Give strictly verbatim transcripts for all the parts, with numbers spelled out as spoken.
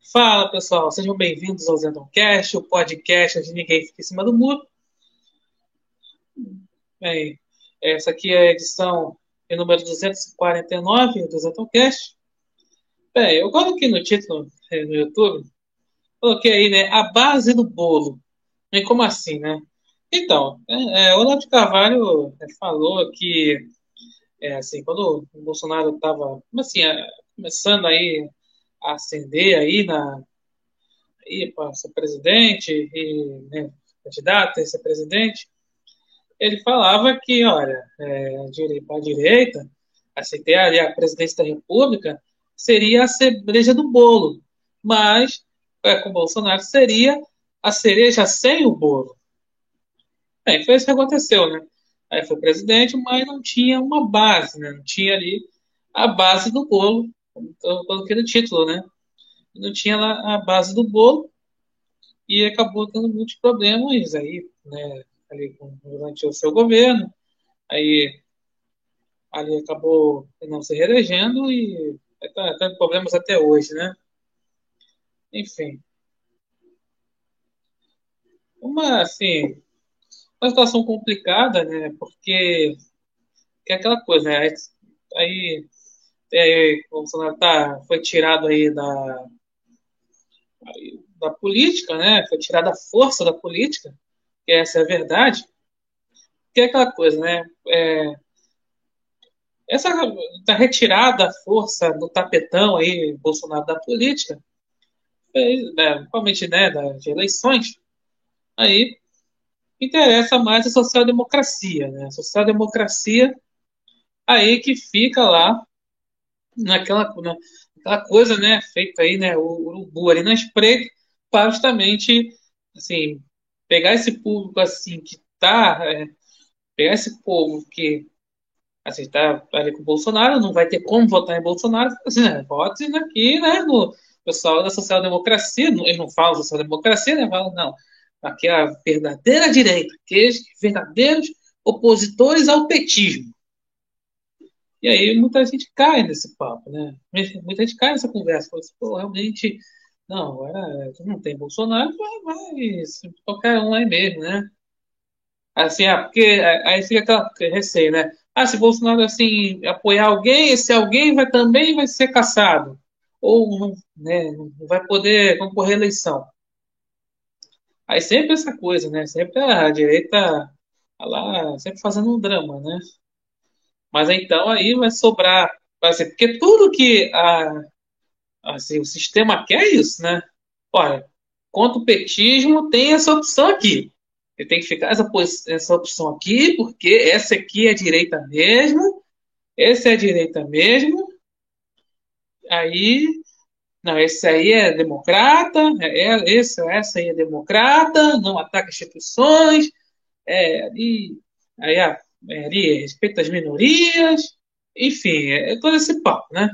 Fala pessoal, sejam bem-vindos ao Zendoncast, o podcast onde ninguém fica em cima do muro. Bem, essa aqui é a edição de número duzentos e quarenta e nove do Zendoncast. Bem, eu coloquei no título eh, no YouTube, coloquei aí, né, a base do bolo. E como assim, né? Então, é, é, o Olavo de Carvalho eh, falou que, é, assim, quando o Bolsonaro estava, assim, é, começando aí a ascender aí na ir para ser presidente e, né, candidato a ser presidente, ele falava que, olha, é, para a direita, assim, ter ali a presidência da República seria a cereja do bolo, mas é, com o Bolsonaro seria a cereja sem o bolo. Bem, foi isso que aconteceu, né? Aí foi presidente, mas não tinha uma base, né? Não tinha ali a base do bolo, como eu coloquei no título, né? Não tinha lá a base do bolo, e acabou tendo muitos problemas aí, né, ali com, durante o seu governo, aí ali acabou não se reelegendo e está tendo problemas até hoje, né? Enfim, uma assim, uma situação complicada, né? Porque é aquela coisa, né? Aí, aí o Bolsonaro tá, foi tirado aí da, da política, né? Foi tirado a força da política, que essa é a verdade. Que é aquela coisa, né? É, essa da retirada da força do tapetão aí, Bolsonaro da política, fez, né, principalmente né, das eleições, aí interessa mais a social-democracia, né? A social-democracia aí que fica lá naquela, na, naquela coisa, né, feita aí, né, o urubu ali na espreita, para justamente, assim, pegar esse público assim que tá, é, pegar esse povo que assim, tá ali com o Bolsonaro, não vai ter como votar em Bolsonaro, assim, né, vote aqui, né, no pessoal da social-democracia, eles não falam social-democracia, né, falam, não, aqui é a verdadeira direita, aqueles verdadeiros opositores ao petismo. E aí muita gente cai nesse papo, né, muita gente cai nessa conversa, fala assim, pô, realmente, não, é, não tem Bolsonaro, mas qualquer um aí mesmo, né, assim, ah, porque aí fica aquela receio, né? Ah, se Bolsonaro assim apoiar alguém, esse alguém vai também vai ser caçado ou não, né, não vai poder concorrer à eleição. Aí sempre essa coisa, né? Sempre a direita tá lá, sempre fazendo um drama, né? Mas então aí vai sobrar, vai ser porque tudo que a, assim, o sistema quer é isso, né? Olha, contra o petismo tem essa opção aqui. Ele tem que ficar essa, essa opção aqui, porque essa aqui é direita mesmo, essa é a direita mesmo, aí, não, esse aí é democrata, é, esse, essa aí é democrata, não ataca instituições, é, ali, aí, ah, é, ali respeita as minorias, enfim, é todo esse papo, né?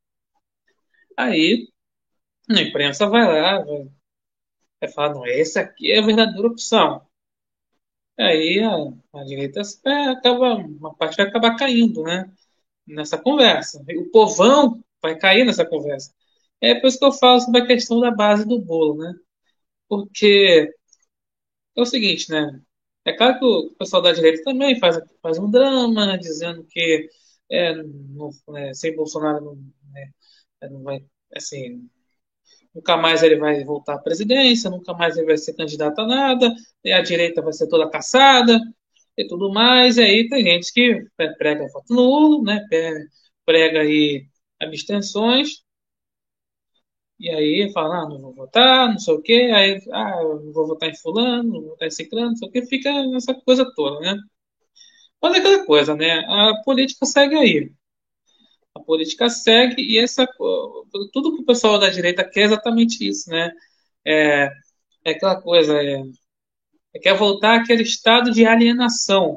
Aí a imprensa vai lá, vai, vai falar, não, essa aqui é a verdadeira opção. Aí a, a direita é, acaba, uma parte vai acabar caindo, né? Nessa conversa. O povão vai cair nessa conversa. É por isso que eu falo sobre a questão da base do bolo, né? Porque é o seguinte, né? É claro que o pessoal da direita também faz, faz um drama, dizendo que é, não, é, sem Bolsonaro não, né, não vai, assim, nunca mais ele vai voltar à presidência, nunca mais ele vai ser candidato a nada, e a direita vai ser toda caçada e tudo mais. E aí tem gente que prega voto nulo, né? Prega aí abstenções, e aí fala, ah, não vou votar, não sei o quê, aí, ah, eu não vou votar em fulano, não vou votar em ciclano, não sei o quê, fica essa coisa toda, né? Mas é aquela coisa, né? A política segue aí. A política segue e essa, tudo que o pessoal da direita quer é exatamente isso, né? É, é aquela coisa, é, é quer voltar àquele estado de alienação,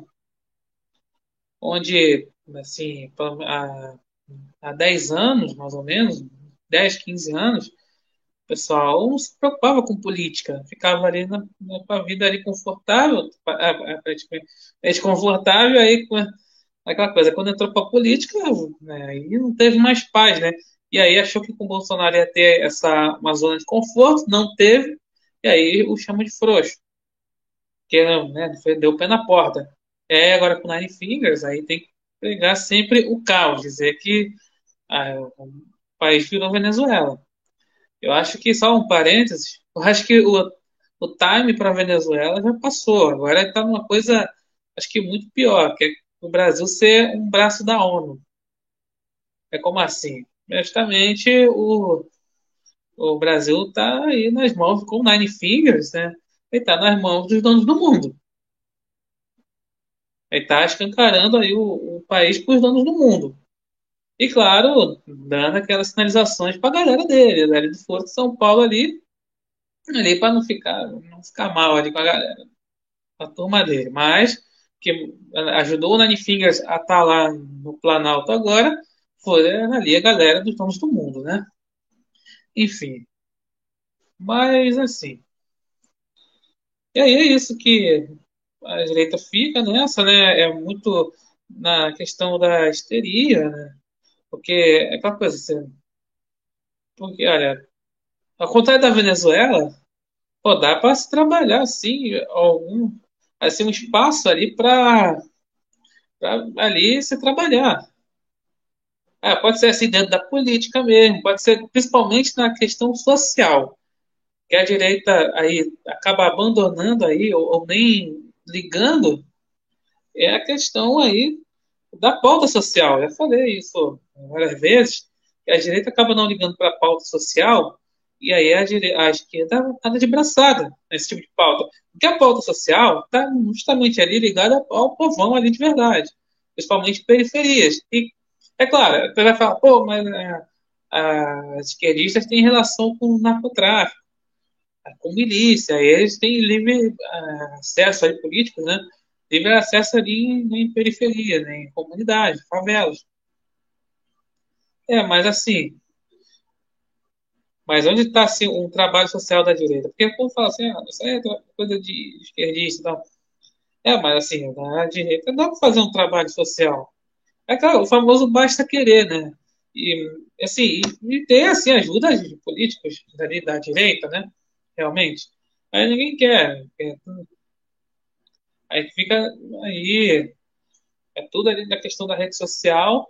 onde, assim, há, há dez anos, mais ou menos, dez quinze anos, o pessoal não se preocupava com política, ficava ali na, na, com a vida ali confortável, praticamente confortável, aí com aquela coisa, quando entrou para a política, né, aí não teve mais paz, né? E aí achou que com o Bolsonaro ia ter essa uma zona de conforto, não teve, e aí o chama de frouxo, que né, foi- deu o pé na porta. É, agora com Nine Fingers, aí tem que pegar sempre o caos, dizer que ah, o país virou Venezuela. Eu acho que, só um parênteses, eu acho que o, o time para a Venezuela já passou. Agora está numa coisa, acho que muito pior, que é o Brasil ser um braço da ONU. É como assim? Justamente o, o Brasil está aí nas mãos, com Nine Fingers, né? Ele está nas mãos dos donos do mundo. Ele está escancarando aí o, o país para os donos do mundo. E, claro, dando aquelas sinalizações para a galera dele, ali do Foro de São Paulo ali, ali para não ficar, não ficar mal ali com a galera, a turma dele. Mas que ajudou o Nine Fingers a estar lá no Planalto agora foi ali a galera dos donos do mundo, né? Enfim, mas assim. E aí é isso que a direita fica nessa, né? É muito na questão da histeria, né? Porque é aquela coisa, assim, porque, olha, ao contrário da Venezuela, pô, dá para se trabalhar assim, algum, assim, um espaço ali para ali se trabalhar. Ah, pode ser assim dentro da política mesmo, pode ser principalmente na questão social, que a direita aí acaba abandonando aí ou, ou nem ligando, é a questão aí da pauta social. Já falei isso várias vezes, que a direita acaba não ligando para a pauta social e aí a, dire... a esquerda anda de braçada nesse tipo de pauta. Porque a pauta social está justamente ali ligada ao povão ali de verdade, principalmente periferias. E, é claro, você vai falar, pô, mas é, as esquerdistas têm relação com o narcotráfico, com milícia, eles têm livre ah, acesso aí político, né? Livre acesso ali em, em periferia, né? Em comunidade, favelas. É, mas assim, mas onde está assim, um trabalho social da direita? Porque quando fala assim, ah, isso aí é coisa de esquerdista e tal. É, mas assim, na direita dá para fazer um trabalho social. É claro, o famoso basta querer, né? E assim, e, e ter assim ajuda de políticos dali da direita, né? Realmente. Aí ninguém quer. quer Aí fica aí, é tudo ali da questão da rede social,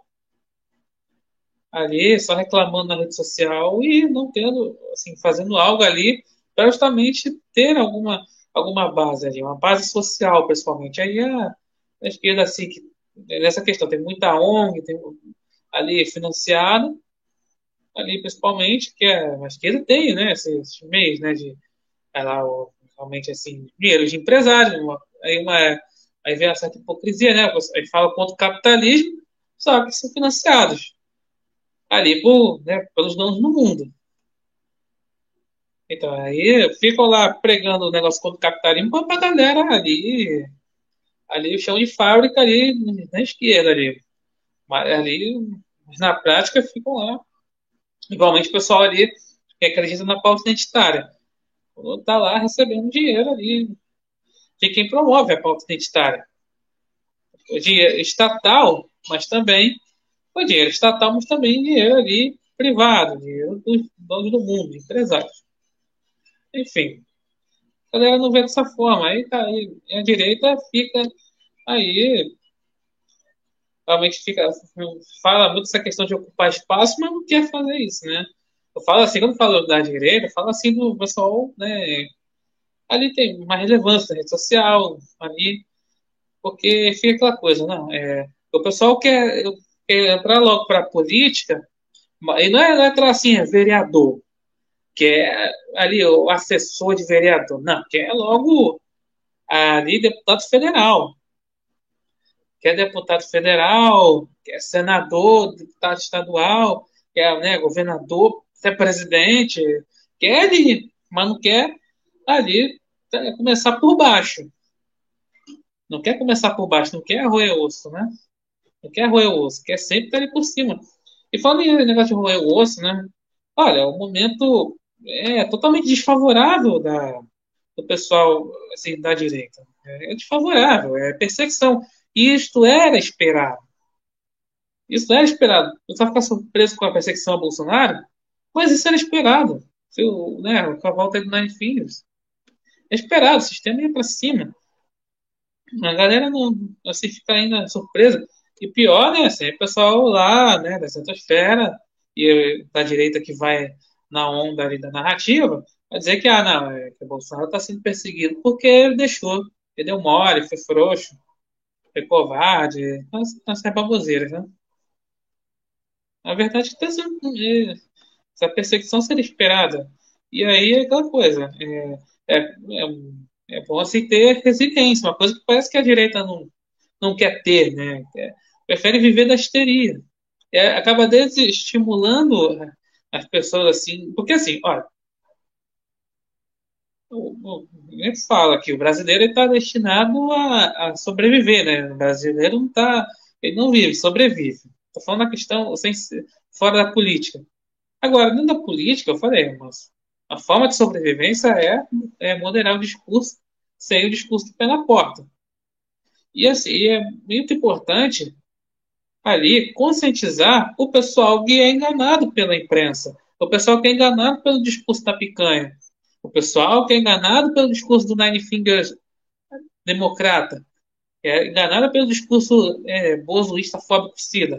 ali só reclamando na rede social e não tendo, assim, fazendo algo ali para justamente ter alguma, alguma base ali, uma base social, principalmente. Aí a, a esquerda, assim, que, nessa questão, tem muita O N G, tem ali financiado, ali principalmente, que é, a esquerda tem, né, esses, esses meios, né, de, é lá, o- realmente, assim, dinheiro de empresário, uma, aí uma aí vem essa hipocrisia, né? Aí fala contra o capitalismo, só que são financiados ali por, né, pelos donos do mundo. Então, aí ficam lá pregando o negócio contra o capitalismo para a galera ali, ali o chão de fábrica ali na esquerda ali. Mas ali, mas na prática, ficam lá. Igualmente o pessoal ali que acredita na pauta identitária. Está lá recebendo dinheiro ali de quem promove a pauta identitária. O dinheiro estatal, mas também o dinheiro estatal, mas também dinheiro ali privado, dinheiro dos donos do mundo, empresários. Enfim, a galera não vê dessa forma. Aí tá aí, a direita fica aí, realmente fica, fala muito essa questão de ocupar espaço, mas não quer fazer isso, né? Eu falo assim, quando eu falo da direita, eu falo assim do pessoal, né? Ali tem uma relevância na rede social, ali, porque fica aquela coisa, não, é, o pessoal quer, quer entrar logo para a política, e não é, não é entrar assim, é vereador, que é ali o assessor de vereador, não, que é logo ali deputado federal, que é deputado federal, que é senador, deputado estadual, que é, né, governador, que é presidente, quer ali, mas não quer ali começar por baixo. Não quer começar por baixo, não quer roer osso, né? Não quer roer osso, quer sempre estar ali por cima. E falando em negócio de roer osso, né? Olha, o momento é totalmente desfavorável da, do pessoal assim, da direita. É desfavorável, é perseguição. E isto era esperado. Isso era esperado. O pessoal ficar surpreso com a perseguição a Bolsonaro, mas isso era esperado. Se o, né, o cavalo tá de Nine Fingers. É esperado, o sistema ia para cima. A galera não assim, fica ainda surpresa. E pior, né? Assim, o pessoal lá, né, da centrosfera e da direita que vai na onda ali da narrativa, vai dizer que, ah, não, é, que o Bolsonaro está sendo perseguido porque ele deixou, ele deu mole, foi frouxo, foi covarde, nas, nas baboseiras, né? A verdade é que tá sendo, é, essa perseguição seria esperada. E aí é aquela coisa, é, é, é, é bom assim ter resiliência, uma coisa que parece que a direita não não quer ter, né? É, prefere viver da histeria. É, acaba desestimulando as pessoas assim, porque assim, olha, o, o, nem fala que o brasileiro está destinado a, a sobreviver, né? O brasileiro não tá, ele não vive, sobrevive. Estou falando da questão sem, ser- fora da política. Agora, dentro da política, eu falei, mas a forma de sobrevivência é, é moderar o discurso sem o discurso do pé na porta. E assim, é muito importante ali conscientizar o pessoal que é enganado pela imprensa, o pessoal que é enganado pelo discurso da picanha, o pessoal que é enganado pelo discurso do Nine Fingers democrata, que é enganado pelo discurso é, bozoísta fóbico-cida.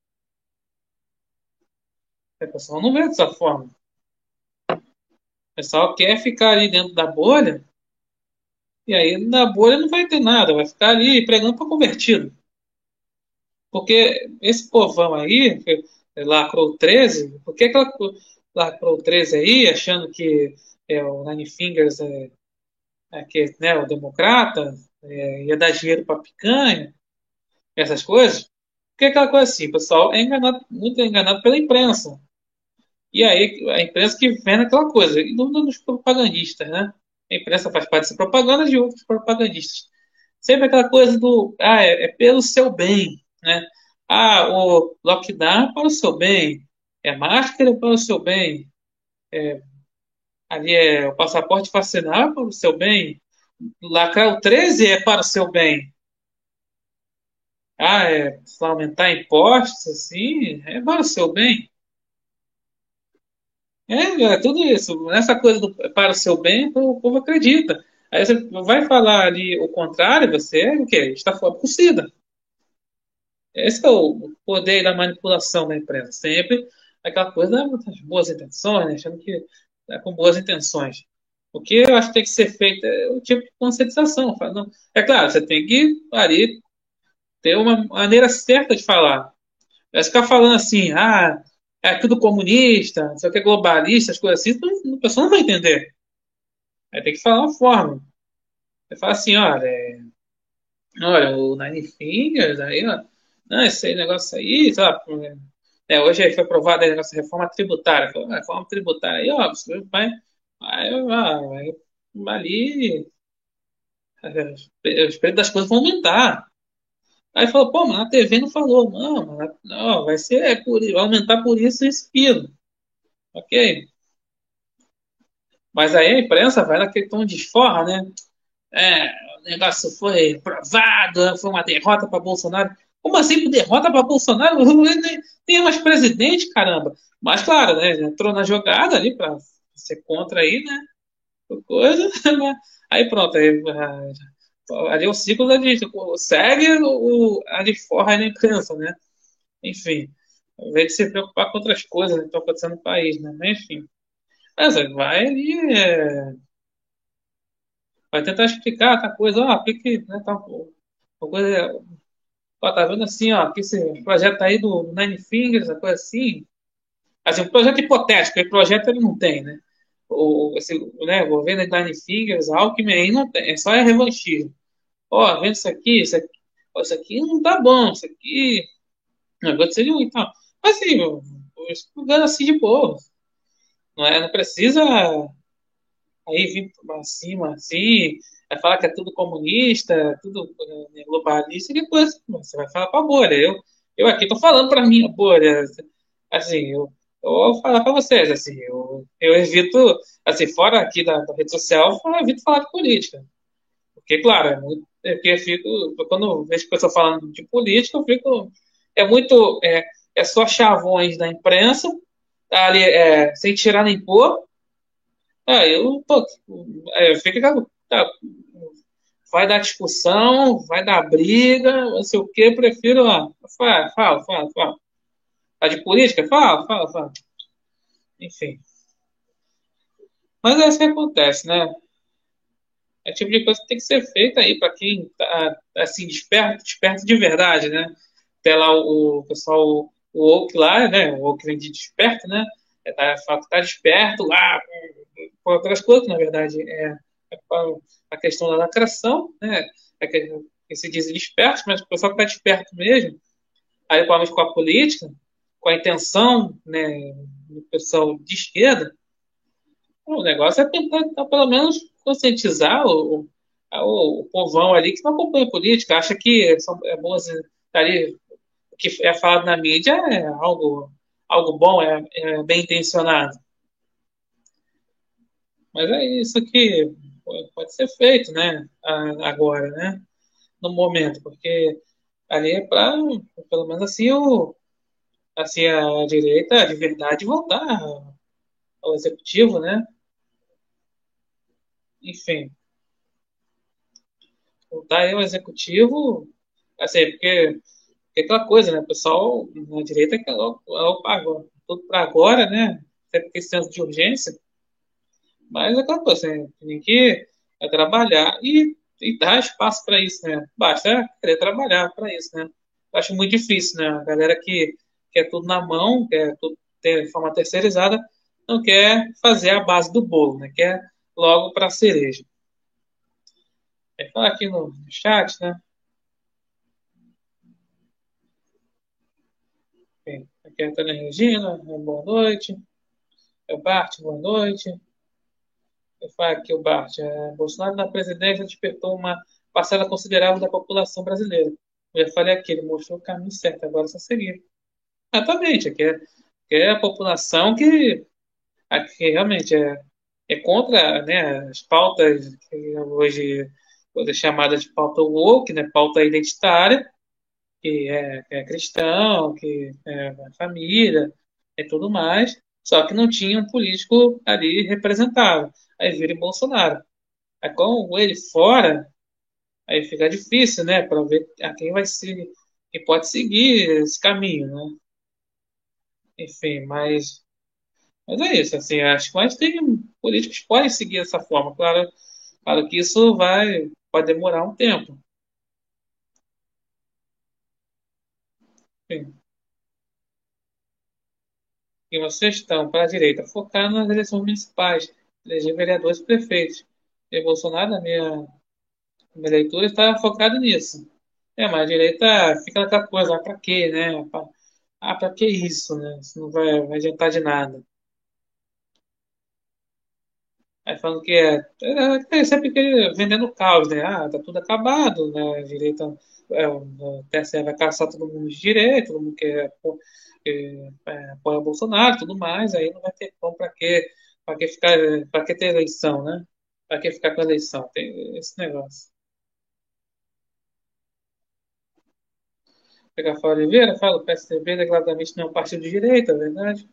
O pessoal não vê dessa forma. O pessoal quer ficar ali dentro da bolha, e aí na bolha não vai ter nada, vai ficar ali pregando para convertido. Porque esse povão aí, que lacrou treze, por que que ela lacrou treze aí, achando que é, o Nine Fingers é, é que, né, o democrata, é, ia dar dinheiro para picanha, essas coisas? Porque é aquela coisa assim, o pessoal é enganado, muito enganado pela imprensa. E aí a imprensa que vende aquela coisa, e não dos propagandistas, né? A imprensa faz parte dessa propaganda de outros propagandistas. Sempre aquela coisa do, ah, é, é pelo seu bem, né? Ah, o lockdown é para o seu bem, é máscara para o seu bem, ali é o passaporte vacinal é para o seu bem, lacrar o treze é para o seu bem. Ah, é aumentar impostos, assim, é para o seu bem. É, é tudo isso. Nessa coisa do para o seu bem, o povo acredita. Aí você vai falar ali o contrário, você é o quê? Está fora por cida. Esse é o poder da manipulação da empresa. Sempre aquela coisa das boas intenções, né? Achando que é com boas intenções. O que eu acho que tem que ser feito é o tipo de conscientização. Fala, não- É claro, você tem que ali ter uma maneira certa de falar. Vai ficar falando assim, ah, é tudo comunista, não sei o que, globalista, as coisas assim, então, a pessoa não vai entender. Aí tem que falar uma forma. Você fala assim, olha, é, olha, o Nine Fingers, aí, ó, não, esse negócio aí, sei lá, é, hoje aí foi aprovada a nossa reforma tributária. Falou, "Ah, reforma tributária aí, ó, você vai, vai, vai, vai ali, é, os preços das coisas vão aumentar. Aí falou, pô, mas na T V não falou. Não, mas na- não, vai ser, é por, vai aumentar por isso e isso, aquilo. Ok? Mas aí a imprensa vai naquele tom de esforra, né? É, o negócio foi provado, foi uma derrota para Bolsonaro. Como assim derrota para Bolsonaro? Ele nem, nem é mais presidente, caramba. Mas claro, né? Entrou na jogada ali para ser contra aí, né? Coisa, né? Aí pronto, aí, ah, ali é o ciclo da gente. Segue o, a de forra aí na imprensa, né? Enfim, ao invés de se preocupar com outras coisas que estão acontecendo no país, né? Mas, enfim. Mas é, vai ali, é, vai tentar explicar tá coisa, ó, o que que, né, tá, uma coisa, ó, tá vendo assim, ó, que esse projeto aí do Nine Fingers, essa coisa assim, assim, um projeto hipotético, esse projeto ele não tem, né? O, esse, né, o governo de Nine Fingers, Alckmin aí não tem, é só é revanchismo. Ó, vendo isso aqui, isso aqui, ó, isso aqui não tá bom, isso aqui, negócio seria um e tal. Mas assim, estudando assim de boa, não é, não precisa aí vir pra cima assim, vai falar que é tudo comunista, tudo é, globalista, e depois você vai falar pra bolha. Eu, eu aqui tô falando pra minha bolha. Assim, eu, eu vou falar pra vocês, assim, eu, eu evito, assim, fora aqui da, da rede social, eu evito falar de política. Porque, claro, é muito, é porque eu fico, quando eu vejo pessoa falando de política, eu fico é muito. É, é só chavões da imprensa, tá ali, é, sem tirar nem pôr. É, eu tô. É, fica. Tá, vai dar discussão, vai dar briga, não sei o quê, eu prefiro. Ó, fala, fala, fala, fala. Tá de política? Fala, fala, fala. Enfim. Mas é isso que acontece, né? É o tipo de coisa que tem que ser feita aí para quem tá assim, desperto, desperto de verdade, né? Tem lá o, o pessoal, o Oak lá, né? O Oak vem de desperto, né? É, tá, fala que tá desperto lá, por outras coisas, na verdade, é, é a questão da lacração, né? É que, que se dizem despertos, mas o pessoal que está desperto mesmo, aí provavelmente com a política, com a intenção, né, do pessoal de esquerda, o negócio é tentar, tentar pelo menos conscientizar o, o, o povão ali que não acompanha política, acha que são, é bom assim, tá ali, o que é falado na mídia é algo, algo bom, é, é bem intencionado. Mas é isso que pode ser feito, né? Agora, né? No momento, porque ali é para, pelo menos assim, o, assim, a direita de verdade voltar ao executivo, né? Enfim, voltar aí ao executivo, assim, porque, porque é aquela coisa, né? O pessoal na direita quer logo, logo agora, tudo para agora, né? Sempre tem esse senso de urgência, mas é aquela coisa, né? Tem que é, trabalhar e, e dar espaço para isso, né? Basta querer trabalhar para isso, né? Eu acho muito difícil, né? A galera que quer tudo na mão, quer tudo ter de forma terceirizada, não quer fazer a base do bolo, né? Quer logo para a cereja. É falar aqui no chat, né? Bem, aqui é a Antônia Regina, boa noite. É o Bart, boa noite. Eu falo aqui o Bart. É, Bolsonaro na presidência despertou uma parcela considerável da população brasileira. Eu já falei aqui, ele mostrou o caminho certo, agora é só seguir. Exatamente, aqui é, aqui é a população que, aqui realmente é, é contra, né, as pautas que hoje coisa chamada de pauta woke, né, pauta identitária, que é, que é cristão, que é família e tudo mais, só que não tinha um político ali representado. Aí vira Bolsonaro. Aí com ele fora, aí fica difícil, né, para ver a quem vai seguir, quem pode seguir esse caminho, né? Enfim, mas, mas é isso, assim, acho que mais tem políticos que podem seguir essa forma. Claro, claro que isso vai, pode demorar um tempo. Enfim, e vocês estão para a direita, focar nas eleições municipais, eleger vereadores e prefeitos. E Bolsonaro, na minha, minha leitura, está focado nisso. É, mas a direita fica naquela coisa, ah, pra quê, né? Pra- ah, pra que isso, né? Isso não vai, vai adiantar de nada. Aí falando que é, é, é sempre que vendendo caos, né? Ah, tá tudo acabado, né? A direita, é, o T S E vai caçar todo mundo de direita, todo mundo que é, pô, que, é, apoia o Bolsonaro e tudo mais, aí não vai ter como pra quê, pra que ficar, pra que ter eleição, né? Pra que ficar com a eleição? Tem esse negócio. Pegar a Fala Oliveira, fala, o P S D B declaradamente não é um partido de direita, é verdade?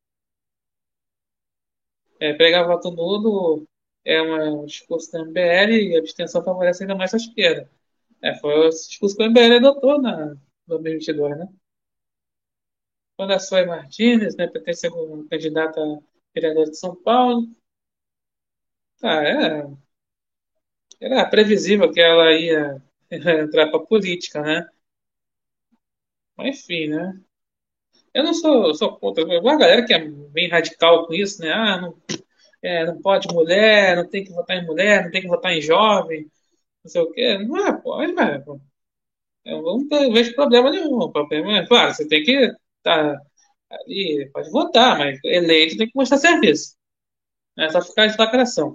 É, pregar voto nulo é uma- um discurso da M B L e a abstenção favorece ainda mais a esquerda. É, foi esse discurso que o M B L adotou na dois mil e vinte e dois, né? Quando a Soy Martínez, né, pretende ser um candidata a vereadora de São Paulo, tá, é, era previsível que ela ia entrar para política, né? Mas enfim, né? Eu não sou, sou contra. Uma galera que é bem radical com isso, né? Ah, não, é, não pode mulher, não tem que votar em mulher, não tem que votar em jovem, não sei o quê. Não é, pode, mas eu não te- vejo problema nenhum. O problema é, claro, você tem que estar ali, pode votar, mas eleito tem que mostrar serviço. Não é só ficar de lacração.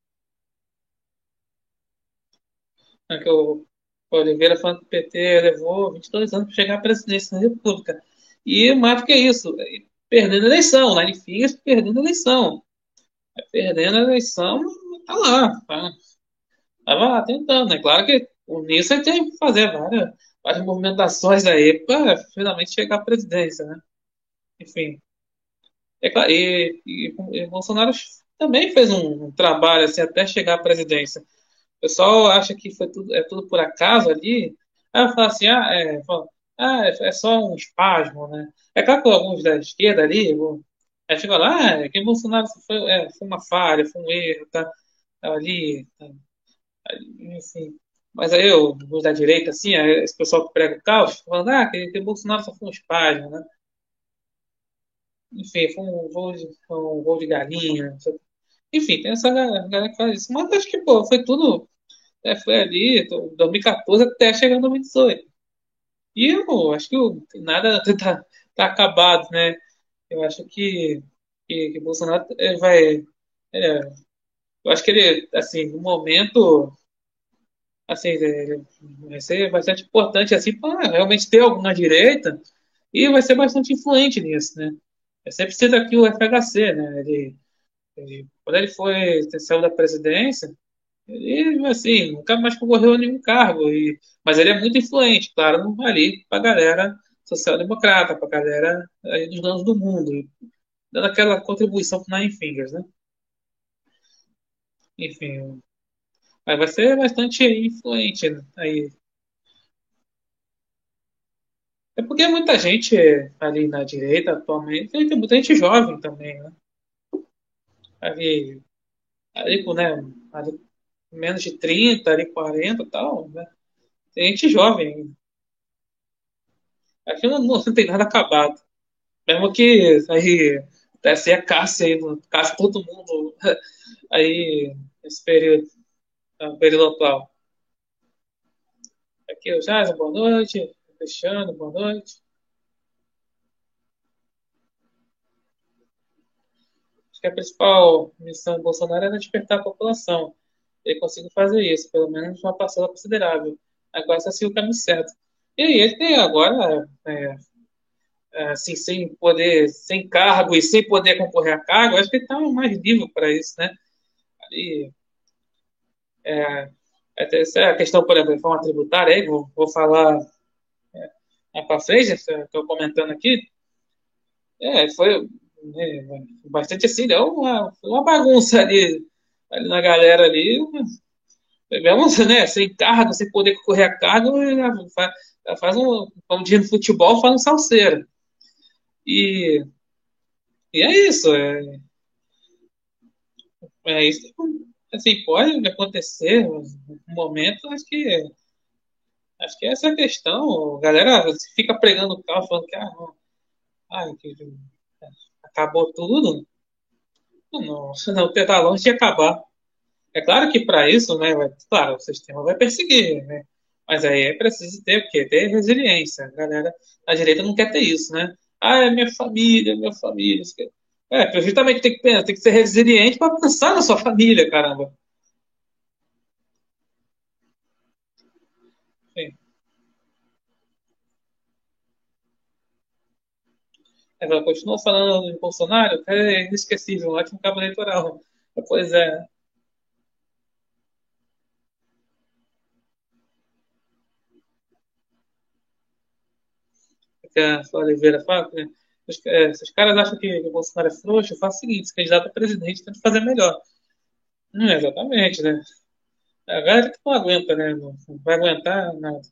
É que o Oliveira falando que o P T levou vinte e dois anos para chegar à presidência da República. E mais do que isso, perdendo a eleição, lá em Fias, perdendo a eleição. Perdendo a eleição, tá lá, tá, tava lá tentando, né? Claro que nisso ele tem que fazer várias, várias movimentações aí para finalmente chegar à presidência, né? Enfim, é claro, e, e, e Bolsonaro também fez um, um trabalho assim até chegar à presidência. O pessoal acha que foi tudo, é tudo por acaso ali. Aí eu falo assim, ah, é, falo, ah, é, é só um espasmo, né? É claro que alguns da esquerda ali, vão- aí ficam lá, ah, é que Bolsonaro foi, é, foi uma falha, foi um erro, tá, tá ali, tá, ali, enfim. Mas aí eu, os da direita, assim, aí esse pessoal que prega o caos, falando, ah, que, que Bolsonaro só foi um espasmo, né? Enfim, foi um voo de, foi um voo de galinha. Enfim, tem essa galera galera que faz isso. Mas acho que, pô, foi tudo. É, foi ali, dois mil e quatorze até chegar em dois mil e dezoito. E eu acho que o- nada tá, tá acabado, né? Eu acho que, que, que Bolsonaro eh, vai. é, eu acho que ele, assim, no momento, assim, ele vai ser bastante importante, assim, para realmente ter algo na direita e vai ser bastante influente nisso, né? Eu sempre cito aqui o F H C, né? Ele, ele- quando ele foi, saiu da presidência, ele, assim, nunca mais concorreu a nenhum cargo, e, mas ele é muito influente, claro, ali para a galera social-democrata, para a galera aí dos donos do mundo, e dando aquela contribuição para o Nine Fingers, né? Enfim, mas vai ser bastante influente, né? Aí. É porque muita gente ali na direita atualmente, tem muita gente jovem também, né? Ali, ali com, né, ali, menos de trinta ali quarenta e tal, né? Tem gente jovem. Aqui não, não tem nada acabado. Mesmo que aí desse a caça aí, caça todo mundo aí nesse período, tá, período atual. Aqui o Jazz, boa noite. Cristiano, boa noite. Acho que a principal missão do Bolsonaro era despertar a população. Ele conseguiu fazer isso, pelo menos uma parcela considerável. Agora está sendo o caminho certo. E aí, ele tem agora, é, é, assim, sem poder, sem cargo e sem poder concorrer a cargo, acho que ele está mais livre para isso, né? E, é, essa é a questão, por exemplo, reforma tributária, aí, vou, vou falar é, para frente, estou comentando aqui, é, foi é, bastante assim, deu uma, uma bagunça ali, ali na galera ali, tivemos, né, sem cargo, sem poder concorrer a cargo, faz, faz um, como diz no futebol, faz um salseiro. E, e é isso, é, é isso, assim, pode acontecer no momento, acho que acho que essa é a questão, a galera fica pregando o carro, falando que ah, não, ah, que acabou tudo, não, não, está longe de acabar. É claro que para isso, né, vai, claro, o sistema vai perseguir, né? Mas aí é preciso ter o quê? Ter resiliência. A galera da direita não quer ter isso, né? Ah, é minha família, minha família. Isso que- É, justamente tem que pensar, tem que ser resiliente para pensar na sua família, caramba. Sim. Ela continua falando em Bolsonaro, é inesquecível, um ótimo cabo eleitoral. Pois é, que a Oliveira fala, né? Os, é, se os caras acham que o Bolsonaro é frouxo, faz o seguinte, se candidato a presidente, tenta fazer melhor. Hum, exatamente, né? A galera que não aguenta, né? Não vai aguentar nada.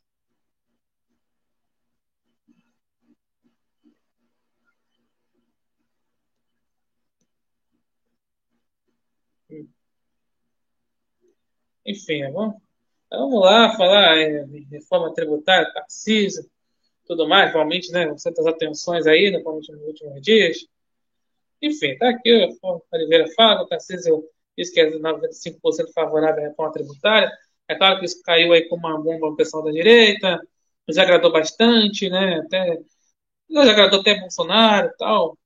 Enfim, vamos, vamos lá falar é, de reforma tributária, Tarcísio, tudo mais, realmente, né? Certas atenções aí, né, nos últimos dias. Enfim, tá aqui o Oliveira fala, o Tarcísio disse que é noventa e cinco por cento favorável à reforma tributária. É claro que isso caiu aí com uma bomba no pessoal da direita, nos agradou bastante, né? Até, nos agradou até Bolsonaro e tal.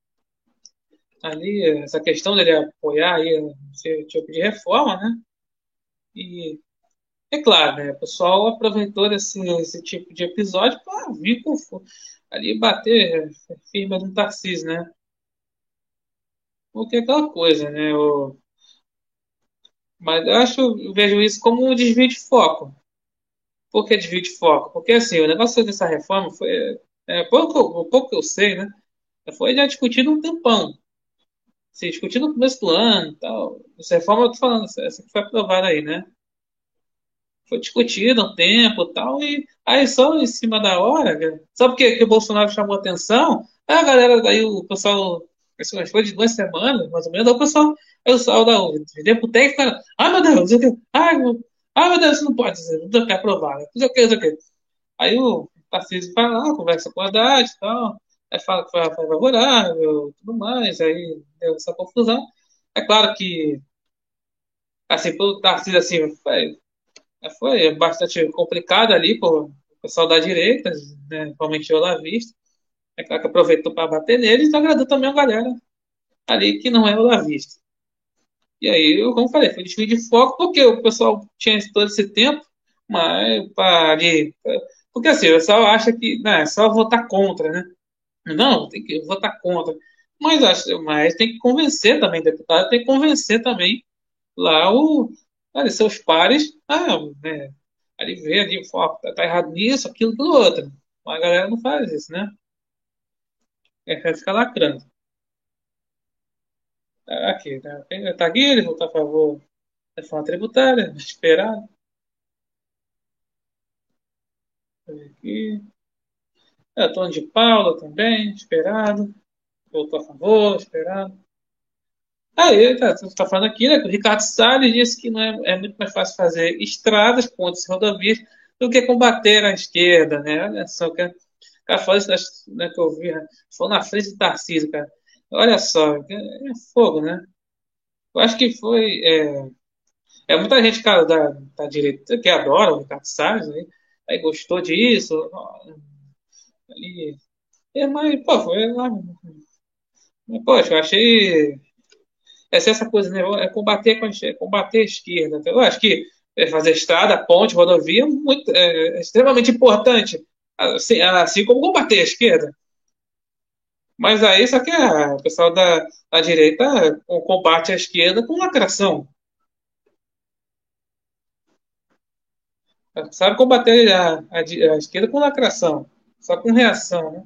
Ali, essa questão dele apoiar aí esse tipo de reforma, né? E é claro, né? O pessoal aproveitou desse, esse tipo de episódio para vir com ali bater firma no Tarcísio, né? Porque é aquela coisa, né? Eu, mas eu acho, eu vejo isso como um desvio de foco. Por que desvio de foco? Porque assim, o negócio dessa reforma foi, é, pouco, o pouco que eu sei, né? Foi já discutido um tempão. Se discutido no começo do ano e tal. Essa reforma, eu tô falando, essa que foi aprovada aí, né? Foi discutido um tempo e tal, e aí só em cima da hora, cara, sabe por que, que o Bolsonaro chamou atenção? Aí a galera, daí o pessoal, isso foi de duas semanas, mais ou menos, aí o pessoal, aí o pessoal da o deputado ficaram, ai meu Deus, não sei o quê, ai, meu, ai meu Deus, isso não pode dizer, não quer aprovar, não sei o que, não sei o que. Aí o Tarcísio vai lá, conversa com a Haddad e tal, aí fala que foi favorável, tudo mais, aí deu essa confusão. É claro que, assim, pelo Tarcísio, assim, foi, foi bastante complicado ali por o pessoal da direita, né, principalmente o Olavista. É claro que aproveitou para bater nele e desagradou também a galera ali que não é Olavista. E aí, eu, como falei, foi desvio de foco porque o pessoal tinha todo esse tempo, mas para ali. Porque assim, o pessoal acha que né, é só votar contra, né? Não, tem que votar contra. Mas, acho, mas tem que convencer também, deputado, tem que convencer também lá o, ali, seus pares, ah, né, ali ver ali, ó, tá, tá errado nisso, aquilo, aquilo outro. Mas a galera não faz isso, né? É, vai ficar lacrando. Tá aqui, né? Tá aqui, ele votou a favor da reforma tributária, esperado. Aqui. É, Tony de Paula também, esperado. Votou a favor, esperado. Aí, tá, você está falando aqui, né, que o Ricardo Salles disse que não é, é muito mais fácil fazer estradas, pontes e rodovias do que combater a esquerda, né? Olha só, o cara, o cara falou isso né, que eu vi, né? Falou na frente do Tarcísio, cara. Olha só, é, é fogo, né? Eu acho que foi. É, é muita gente, cara, da, da direita que adora o Ricardo Salles, aí, aí gostou disso. E, é, mas, pô, foi lá. Mas, poxa, eu achei. Essa, essa coisa, né? É combater, com a esquerda, combater a esquerda. Eu acho que é fazer estrada, ponte, rodovia muito, é, é extremamente importante, assim, assim como combater a esquerda. Mas aí só que a, o pessoal da, da direita combate a esquerda com lacração. Sabe combater a, a, a esquerda com lacração, só com reação, né?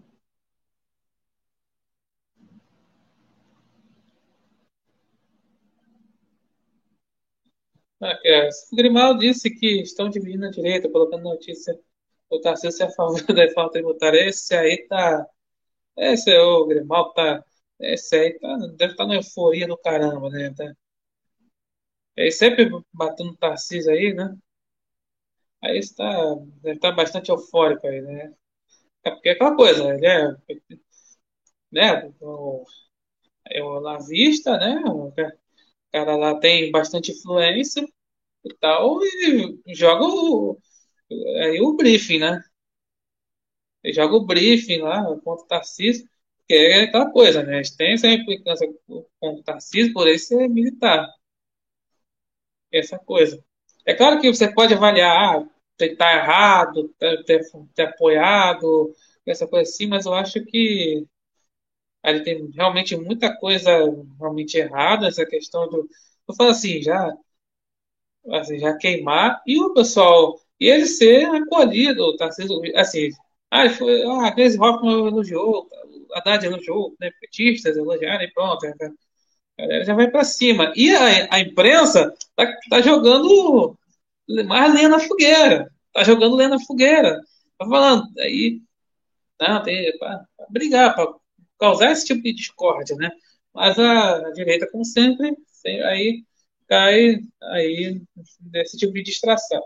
Ah, que é, o Grimaldo disse que estão dividindo a direita, colocando notícia. O Tarcísio é a favor da reforma tributária. Esse aí tá. Esse é o Grimaldo, tá. Esse aí tá, deve estar na euforia do caramba, né? Tá, ele sempre batendo no Tarcísio aí, né? Aí está, deve estar bastante eufórico aí, né? É porque é aquela coisa, ele é, né? O, é o lavista, né? O cara lá tem bastante influência e tal, e joga o, aí o briefing, né? Ele joga o briefing lá contra o Tarcísio, que é aquela coisa, né? Eles têm essa implicância com o Tarcísio por ele ser militar, essa coisa. É claro que você pode avaliar, ah, ter tá errado, ter, ter, ter apoiado, essa coisa assim, mas eu acho que ali tem realmente muita coisa realmente errada, essa questão do. Eu falo assim, já, assim, já queimar, e o pessoal, e ele ser acolhido, tá sendo, assim, ah, foi, ah, a Gleisi Hoffmann elogiou, a Haddad elogiou, né, petistas elogiaram e pronto, né, a galera já vai para cima. E a, a imprensa tá, tá jogando mais lenha na fogueira. Tá jogando lenha na fogueira. Tá falando. Aí, não, tem para brigar, para causar esse tipo de discórdia, né? Mas a, a direita, como sempre, sem- aí cai aí nesse tipo de distração.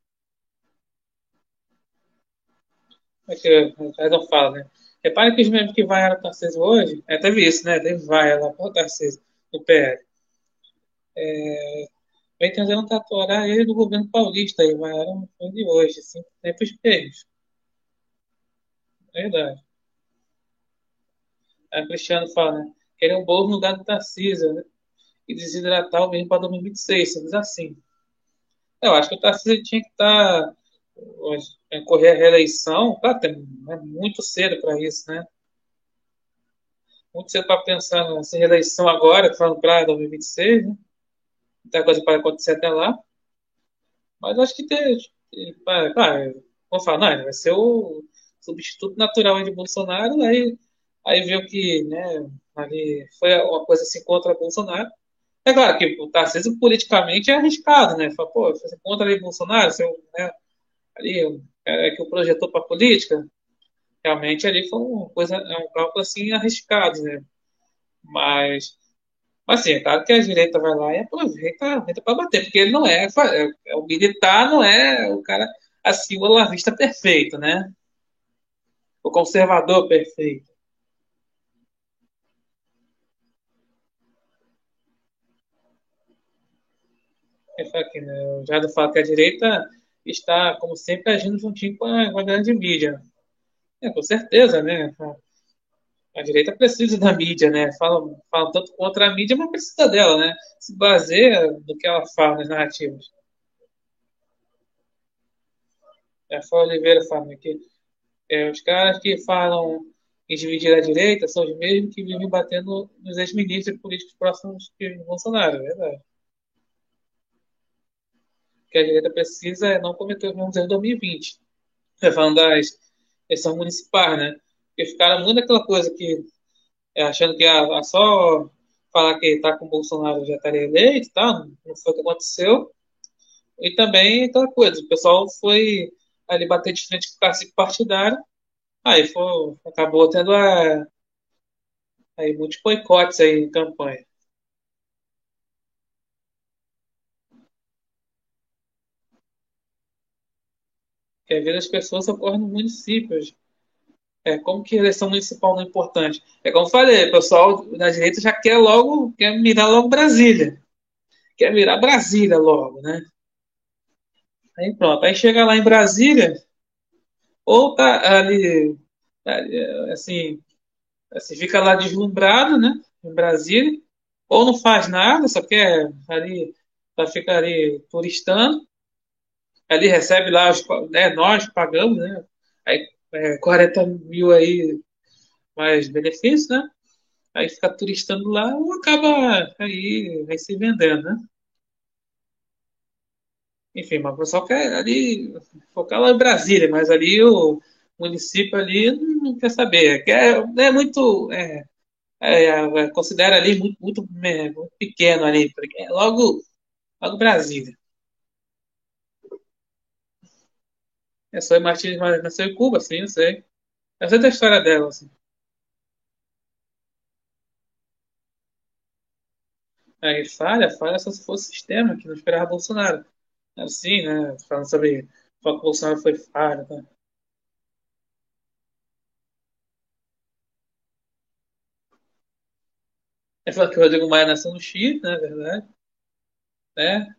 É que o não fala, né? Repare que os membros que vaiaram o Tarcísio hoje, é, teve isso, né? Teve vaia lá para o Tarcísio, no P L. Vem tentando tatuar ele do governo paulista aí, vaiaram foi de hoje, assim, sempre os peitos. Verdade. Aí o Cristiano fala, né? Querer um bolo no lugar do Tarcísio, né? E desidratar o mesmo para dois mil e vinte e seis, simples assim. Eu acho que o Tarcísio tinha que estar. Tá, correr a reeleição, claro, tem, é muito cedo para isso, né? Muito cedo para pensar nessa reeleição agora, falando para dois mil e vinte e seis, né? Muita coisa para acontecer até lá. Mas acho que tem. E, pá, claro, vão falar, não, ele vai ser o substituto natural de Bolsonaro, aí, aí viu que, né, ali foi uma coisa assim contra Bolsonaro. É claro que o Tarcísio politicamente é arriscado, né? Fala, pô, você contra ali Bolsonaro, seu, né, ali, é, que o projetou para política, realmente ali foi uma coisa, é um cálculo assim arriscado, né? Mas, mas assim, é claro que a direita vai lá e aproveita, para bater, porque ele não é, é, é, o militar não é o cara assim, o olavista perfeito, né? O conservador perfeito. É só que, né, o Jado fala que a direita está, como sempre, agindo juntinho com a, com a grande mídia. É, com certeza, né? A direita precisa da mídia, né? Fala, fala tanto contra a mídia, mas precisa dela, né? Se baseia no que ela fala nas narrativas. É, a Fábio Oliveira fala que é, os caras que falam em dividir a direita são os mesmos que vivem batendo nos ex-ministros políticos próximos de Bolsonaro, é verdade. O que a direita precisa é não cometer os mesmos erros de dois mil e vinte. É, falando das eleições municipais, né? Porque ficaram muito aquela coisa que é, achando que ah, ah, só falar que está com o Bolsonaro já estaria eleito e tal, não foi o que aconteceu. E também aquela coisa, o pessoal foi ali bater de frente com o cacique partidário, aí foi, acabou tendo a, aí, muitos boicotes aí em campanha. Porque às vezes as pessoas ocorrem nos municípios. É, como que a eleição municipal não é importante? É como eu falei, o pessoal da direita já quer logo, quer mirar logo Brasília. Quer virar Brasília logo, né? Aí pronto. Aí chega lá em Brasília, ou tá ali, ali, assim, assim, fica lá deslumbrado, né? Em Brasília, ou não faz nada, só quer ali, só fica ali turistando, ali recebe lá, os, né, nós pagamos, né? Aí, é, quarenta mil aí mais benefícios, né? Aí fica turistando lá, ou acaba aí, vai se vendendo, né? Enfim, mas o pessoal quer ali focar lá em Brasília, mas ali o município ali não quer saber. Quer, é muito. É, é, é, considera ali muito, muito, é, muito pequeno ali. Porque é logo, logo Brasília. É só Martins, mas nasceu em Cuba, sim, eu sei. Eu sei da história dela, assim. Aí falha, falha só se fosse o sistema que não esperava Bolsonaro. Assim, né? Falando sobre qual que o Bolsonaro foi falha, tá? É falando que o Rodrigo Maia nasceu no Chile, né? Verdade. Né?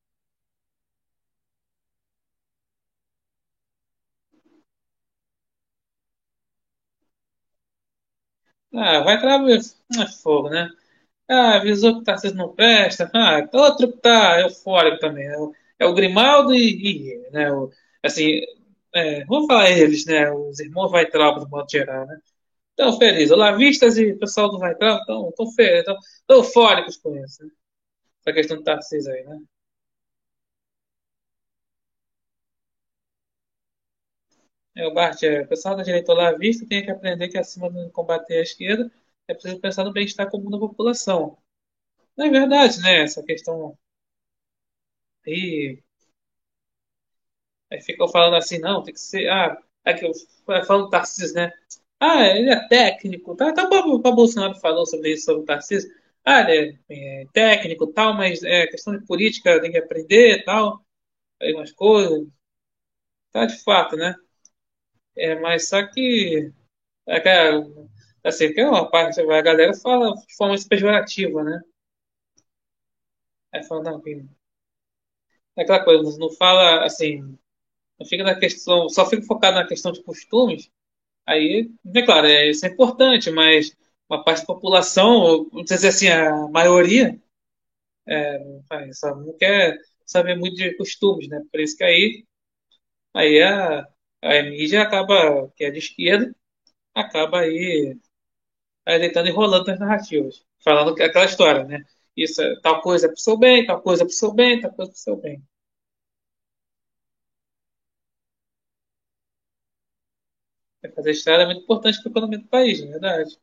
Ah, vai trabalhar. É fogo, né? Ah, avisou que o Tarcísio não presta. Ah, outro que tá eufórico também. É o, é o Grimaldo e, e ele, né? O, assim, é, vamos falar eles, né? Os irmãos Weintraub, do modo geral, né? Estão felizes. Olavistas e o pessoal do Weintraub estão tão felizes, estão eufóricos com isso, né? Essa questão do Tarcísio aí, né? É, o Bart, é, o pessoal da direita olavista tem que aprender que acima de combater a esquerda é preciso pensar no bem-estar comum da população. Não é verdade, né? Essa questão aí. Aí ficam falando assim, não, tem que ser. Ah, é que eu falando do Tarcísio, né? Ah, ele é técnico, tá? Até o Paulo Bolsonaro falou sobre isso, sobre o Tarcísio. Ah, ele é, é técnico tal, mas é questão de política, tem que aprender tal, aí umas coisas. Tá de fato, né? É, mas só que. É, que, é, assim, tem uma parte, a galera fala de forma pejorativa, né? Aí fala, não, que- é aquela coisa, não fala assim, não fica na questão, só fica focado na questão de costumes. Aí, é claro, é, isso é importante, mas uma parte da população, ou, não sei se assim, a maioria, é, só não quer saber muito de costumes, né? Por isso que aí, aí a, a mídia acaba, que é de esquerda, acaba aí, aí deitando e enrolando as narrativas, falando que é aquela história, né? Isso, é, tal coisa é pro seu bem, tal coisa é pro seu bem, tal coisa é pro seu bem. fazer estrada é muito importante para a economia do país, na verdade.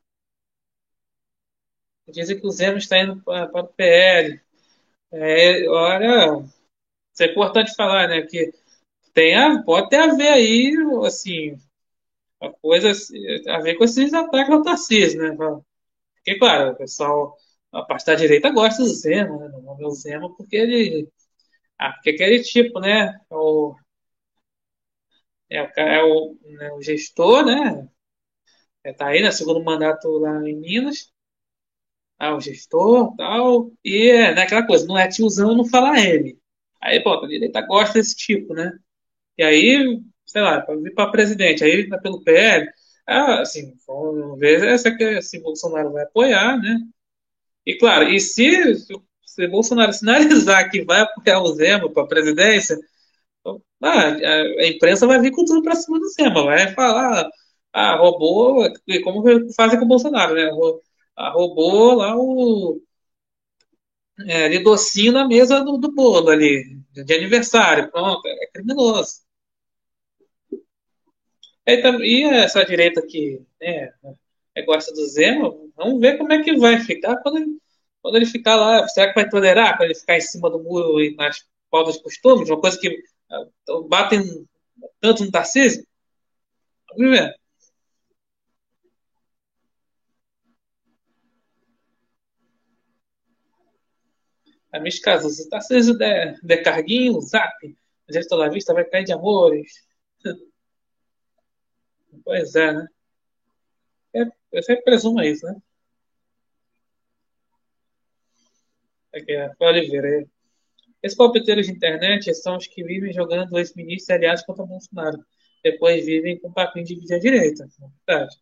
Dizem que o Zema está indo para, para o P L. É, olha, isso é importante falar, né? Que tem a, pode ter a ver aí, assim, a coisa a ver com esses ataques ao Tarcísio, né? Porque, claro, o pessoal, a parte da direita gosta do Zema, né? Não vê o Zema porque ele. Ah, porque é aquele tipo, né? É o, é o, ca- é o, né, o gestor, né? É, tá aí, né? Segundo mandato lá em Minas. Ah, o gestor tal. E é naquela coisa, não é tiozão, não fala M. Aí, pô, a direita gosta desse tipo, né? E aí, sei lá, para vir para presidente, aí vai pelo P L. Ah, assim, vamos ver essa que se Bolsonaro vai apoiar, né? E claro, e se, se Bolsonaro sinalizar que vai apoiar o Zema para a presidência, ah, a, a imprensa vai vir com tudo para cima do Zema, vai falar, ah, roubou, como fazem com o Bolsonaro, né? Ah, roubou lá o é, ali docinho na mesa do, do bolo ali, de, de aniversário, pronto, é criminoso. E, tam- e essa direita que né, é, gosta do Zema, vamos ver como é que vai ficar quando ele, quando ele ficar lá. Será que vai tolerar quando ele ficar em cima do muro e nas pautas de costumes? Uma coisa que ah, batem tanto no Tarcísio? Vamos ver. A minha casa, se o Tarcísio der, der carguinho, zap, a gente toda vista vai cair de amores. Pois é, né? É, eu sempre presumo isso, né? É que é, Oliveira, é. Esses palpiteiros de internet são os que vivem jogando ex-ministros e aliados contra Bolsonaro. Depois vivem com papinho de dividir a direita. É verdade.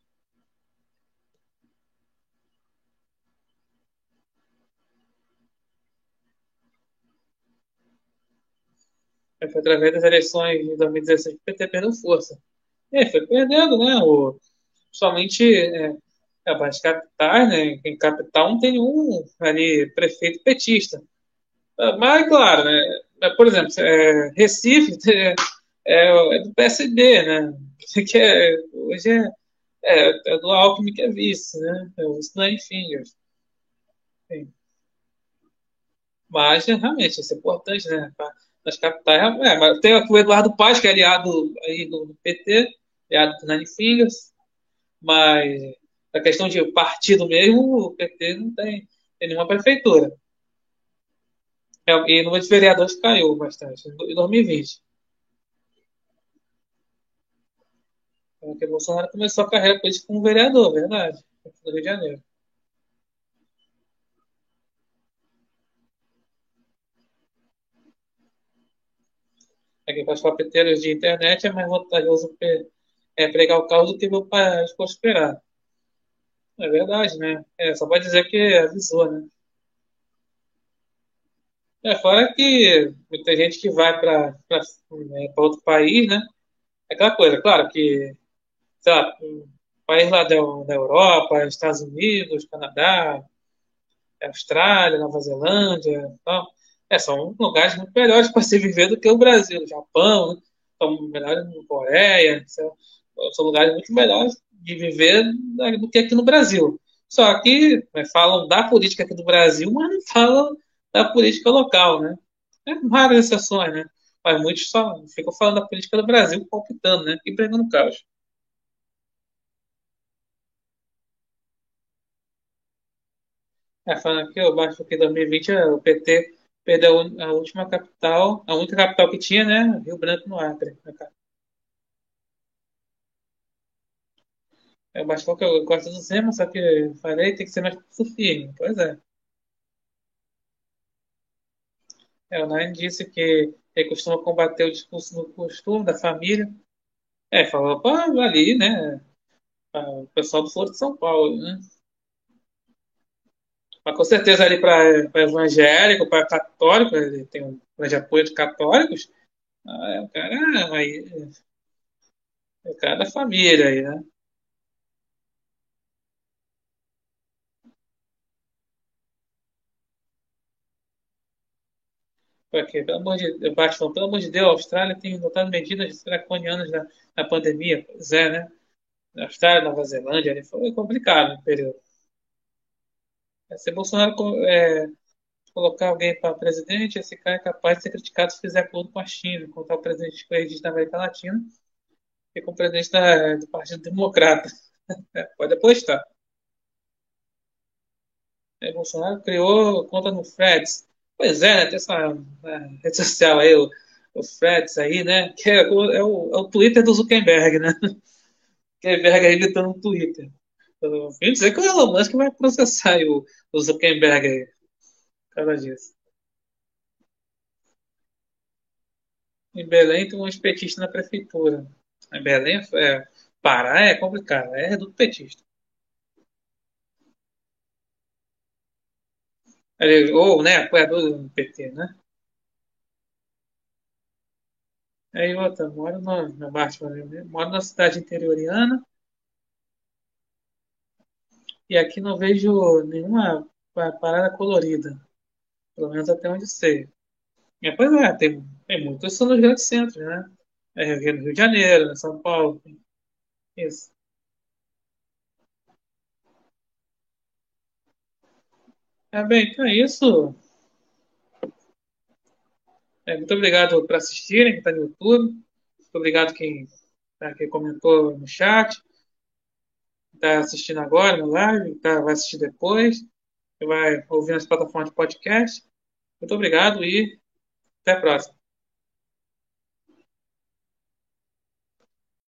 Foi através das eleições de dois mil e dezesseis que o P T perdeu força. É, foi perdendo, né? O, principalmente é, as capitais, né? Em capital não tem nenhum ali prefeito petista. Ah, mas, claro, né? é, Por exemplo, é, Recife é, é, é do P S D, né? Que é, hoje é, é, é do Alckmin que é vice, né? É o vice do Fingers. Mas realmente isso é importante, né? Pra- Nas capitais. É, mas tem aqui o Eduardo Paes, que é aliado aí do, do P T, aliado do Nine Fingers, mas a questão de partido mesmo, o P T não tem, tem nenhuma prefeitura. É, e o número de vereadores caiu bastante em dois mil e vinte. Porque o Bolsonaro começou a carreira política como vereador, verdade, aqui no Rio de Janeiro. Aqui para os papeteiros de internet é mais vantajoso pe- é, pregar o carro do que ver o país prosperar. É verdade, né? É, só pode dizer que avisou, né? É, fora que muita gente que vai para outro país, né? É aquela coisa, claro que, sei lá, um país lá da, da Europa, Estados Unidos, Canadá, Austrália, Nova Zelândia, tal, é, são lugares muito melhores para se viver do que o Brasil, o Japão, né? São melhores na Coreia, são, são lugares muito melhores de viver do que aqui no Brasil. Só que né, falam da política aqui do Brasil, mas não falam da política local, né? É raras exceções, né? Mas muitos só ficam falando da política do Brasil, palpitando, né? E pregando caos. É, falando aqui, eu acho que em dois mil e vinte o P T perdeu a última capital, a única capital que tinha, né? Rio Branco no Acre. É, mas que eu gosto do Zema, só que eu falei, tem que ser mais pulso firme. Pois é. É, o Nain disse que ele costuma combater o discurso do costume, da família. É, falou para ali, né? Pra o pessoal do Foro de São Paulo, né? Mas com certeza ali para evangélico, para católico, ele tem um grande apoio de católicos. Ah, é o cara, aí, é o cara da família aí, né? Porque, pelo amor de Deus, pelo amor de Deus, a Austrália tem adotado medidas draconianas na, na pandemia. Pois é, né? Na Austrália, Nova Zelândia, ali foi complicado no período. Se Bolsonaro co- é, colocar alguém para presidente, esse cara é capaz de ser criticado se fizer acordo com a China, enquanto o presidente que existe na América Latina e com o presidente da- do Partido Democrata. É, pode apostar. É, Bolsonaro criou conta no Threads. Pois é, né? Tem essa né, rede social aí, o, o Threads aí, né? Que é o, é o, é o Twitter do Zuckerberg, né? Zuckerberg aí gritando no Twitter. Eu vim dizer que o Elon Musk vai processar aí o, o Zuckerberg aí, por causa disso. Em Belém tem um petista na prefeitura. Em Belém, é, Pará é complicado, é do petista. Ele- Ou, né, apoiador do P T, né? Aí outra, moro no, no Baixo, moro na cidade interioriana e aqui não vejo nenhuma pa- parada colorida, pelo menos até onde sei. É, pois é, tem, tem muitos são nos grandes centros, né? É, Rio Rio de Janeiro, né, São Paulo, isso. É bem, então é isso. É, muito obrigado por assistirem, quem está no YouTube. Muito obrigado quem, tá, quem comentou no chat, está assistindo agora no live, tá, vai assistir depois, vai ouvir nas plataformas de podcast. Muito obrigado e até a próxima.